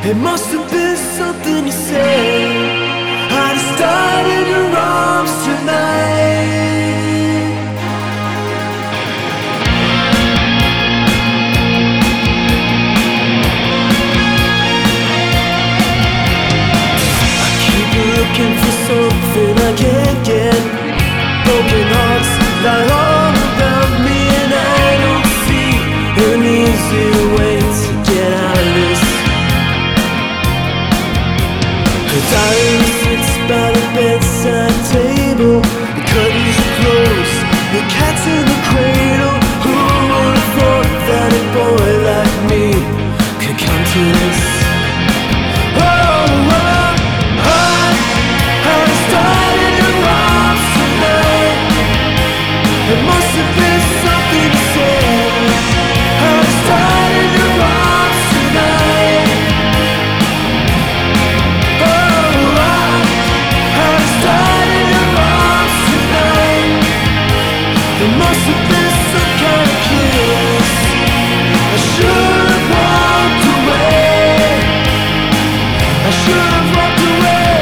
It must have been something you said. I'd have died in your arms tonight. I keep looking for something I can't get. Broken hearts lie all around me, and I don't see an easy way to get out of this. The diary sits by the bedside table. The curtains are closed, the cat's in the cradle. Who would have thought that a boy like me could come to this? Oh, I started your arms tonight. It must have been something you said. I started your arms tonight. It must have been some kind of kiss. I should have walked away. I should have walked away.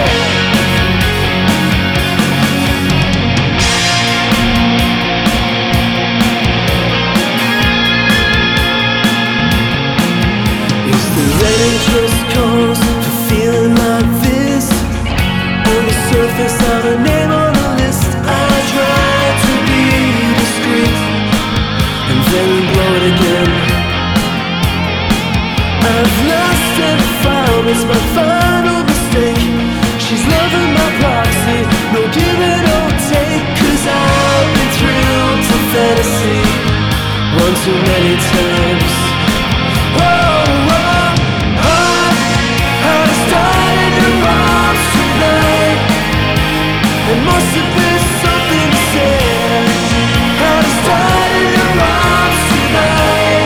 Is there any just cause for feeling like this? On the surface, I'm a name on the list. I tried to be discreet and then blow it again. I've lost and found, it's my final mistake. She's loving my proxy, no give and no take. 'Cause I've been thrilled to fantasy one too many times. I started your arms tonight. It must have been something you said. I started your arms tonight.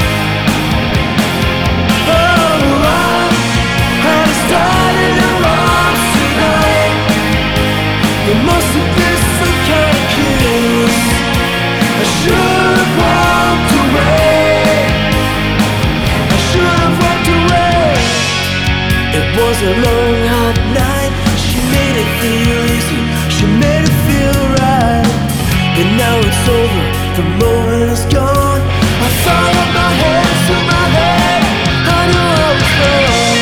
I started your arms tonight. It must have been some kind of kiss. I should have walked away. I should have walked away. It was a long hot night. She made it feel easy, she made it feel right. But now it's over, the moment is gone. I thought of my hands to my head, I knew I was wrong.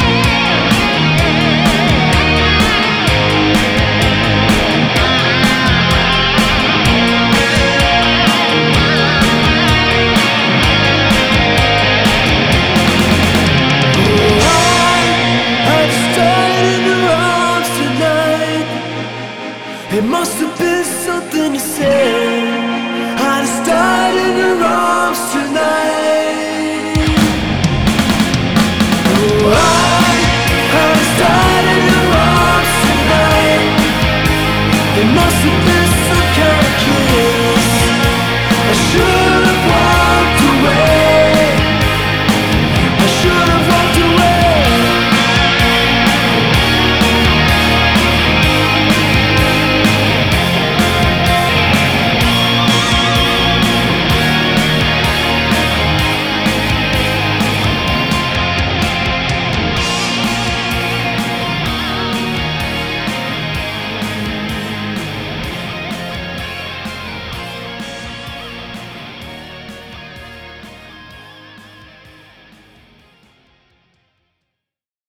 It must have been something you said. I'd have died in your arms tonight. I'd have died in your arms tonight. It must have been